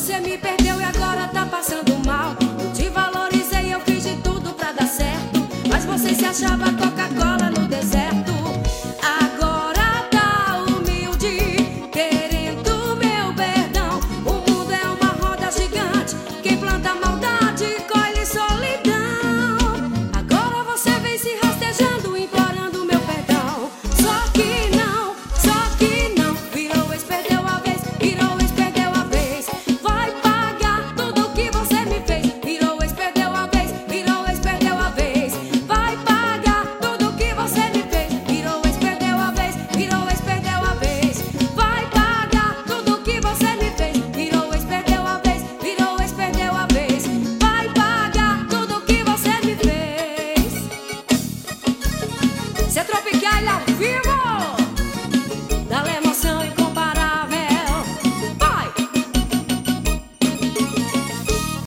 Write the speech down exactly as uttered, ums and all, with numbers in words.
Você me perdeu e agora tá passando mal. Eu te valorizei, eu fiz de tudo pra dar certo, mas você se achava